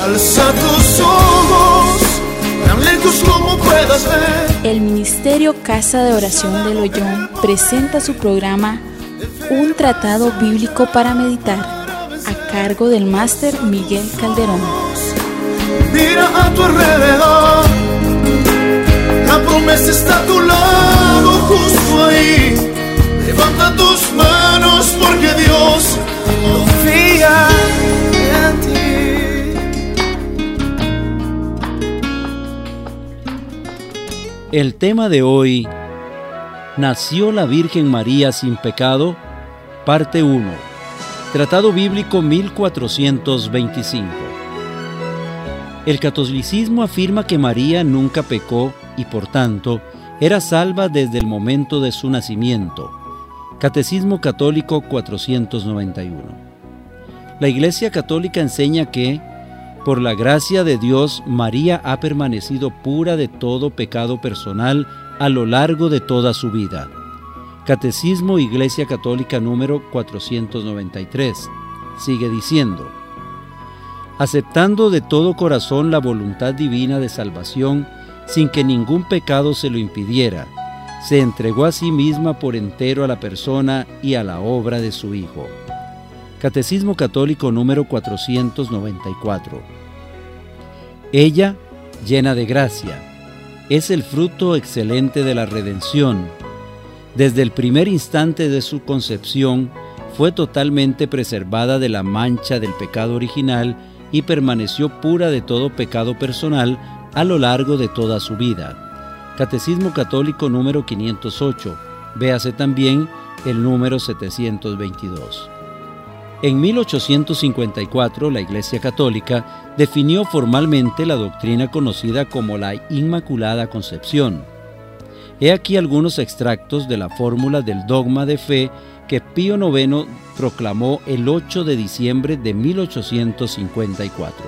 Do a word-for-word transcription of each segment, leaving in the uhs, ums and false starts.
Alza tus ojos, tan lejos como puedas ver. El Ministerio Casa de Oración del Ollón presenta su programa Un Tratado Bíblico para Meditar, a cargo del máster Miguel Calderón. Mira a tu alrededor, la promesa está a tu lado, justo ahí. Levanta tus manos porque Dios confía en ti. El tema de hoy: ¿nació la Virgen María sin pecado? Parte uno. Tratado Bíblico mil cuatrocientos veinticinco. El catolicismo afirma que María nunca pecó y por tanto era salva desde el momento de su nacimiento. Catecismo Católico cuatrocientos noventa y uno. La Iglesia Católica enseña que, por la gracia de Dios, María ha permanecido pura de todo pecado personal a lo largo de toda su vida. Catecismo Iglesia Católica número cuatrocientos noventa y tres. Sigue diciendo: aceptando de todo corazón la voluntad divina de salvación, sin que ningún pecado se lo impidiera, se entregó a sí misma por entero a la persona y a la obra de su Hijo. Catecismo Católico número cuatrocientos noventa y cuatro. Ella, llena de gracia, es el fruto excelente de la redención. Desde el primer instante de su concepción, fue totalmente preservada de la mancha del pecado original y permaneció pura de todo pecado personal a lo largo de toda su vida. Catecismo Católico número quinientos ocho, véase también el número setecientos veintidós. En mil ochocientos cincuenta y cuatro, la Iglesia Católica definió formalmente la doctrina conocida como la Inmaculada Concepción. He aquí algunos extractos de la fórmula del dogma de fe que Pío noveno proclamó el ocho de diciembre de mil ochocientos cincuenta y cuatro.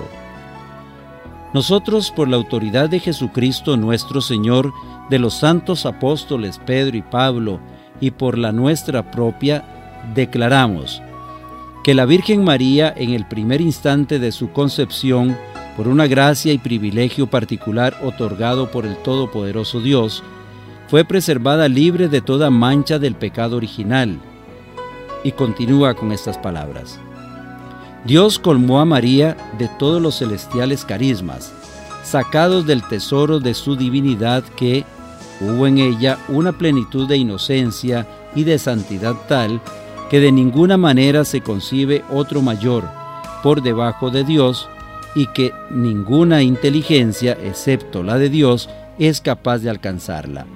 Nosotros, por la autoridad de Jesucristo nuestro Señor, de los santos apóstoles Pedro y Pablo, y por la nuestra propia, declaramos que la Virgen María, en el primer instante de su concepción, por una gracia y privilegio particular otorgado por el Todopoderoso Dios, fue preservada libre de toda mancha del pecado original. Y continúa con estas palabras: Dios colmó a María de todos los celestiales carismas, sacados del tesoro de su divinidad, que hubo en ella una plenitud de inocencia y de santidad tal, que de ninguna manera se concibe otro mayor por debajo de Dios, y que ninguna inteligencia, excepto la de Dios, es capaz de alcanzarla.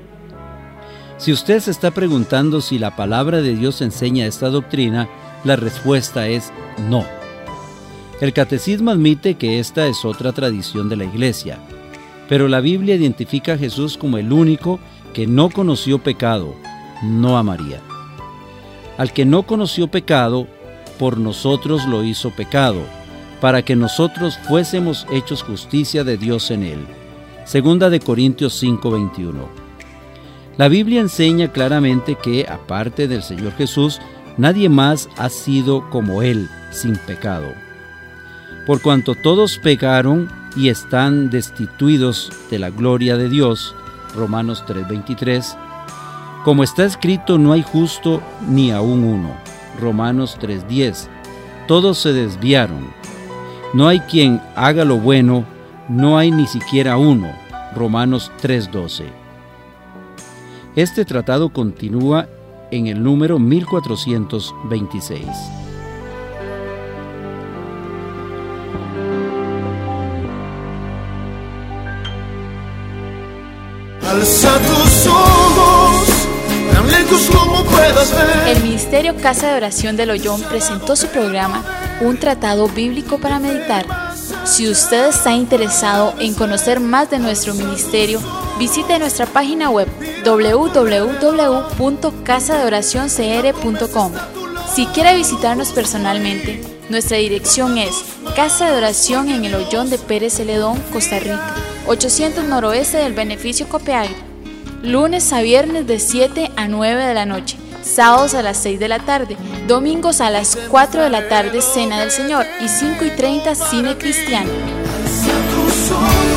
Si usted se está preguntando si la palabra de Dios enseña esta doctrina, la respuesta es no. El catecismo admite que esta es otra tradición de la Iglesia, pero la Biblia identifica a Jesús como el único que no conoció pecado, no a María. Al que no conoció pecado, por nosotros lo hizo pecado, para que nosotros fuésemos hechos justicia de Dios en él. Segunda de Corintios cinco veintiuno. La Biblia enseña claramente que, aparte del Señor Jesús, nadie más ha sido como Él, sin pecado. Por cuanto todos pecaron y están destituidos de la gloria de Dios, Romanos tres veintitrés, como está escrito, no hay justo ni aun uno, Romanos tres diez, todos se desviaron, no hay quien haga lo bueno, no hay ni siquiera uno, Romanos tres doce. Este tratado continúa en el número mil cuatrocientos veintiséis. Alza tus ojos, tan lejos como puedas ver. El Ministerio Casa de Oración del Ollón presentó su programa Un Tratado Bíblico para Meditar. Si usted está interesado en conocer más de nuestro ministerio, visite nuestra página web doble u doble u doble u punto casa de oración c r punto com. Si quiere visitarnos personalmente, nuestra dirección es Casa de Oración en el Ollón de Pérez Celedón, Costa Rica, ochocientos noroeste del Beneficio Copiapó, lunes a viernes de siete a nueve de la noche. sábados a las seis de la tarde, domingos a las cuatro de la tarde, Cena del Señor, y cinco y treinta, Cine Cristiano. Alza tus ojos.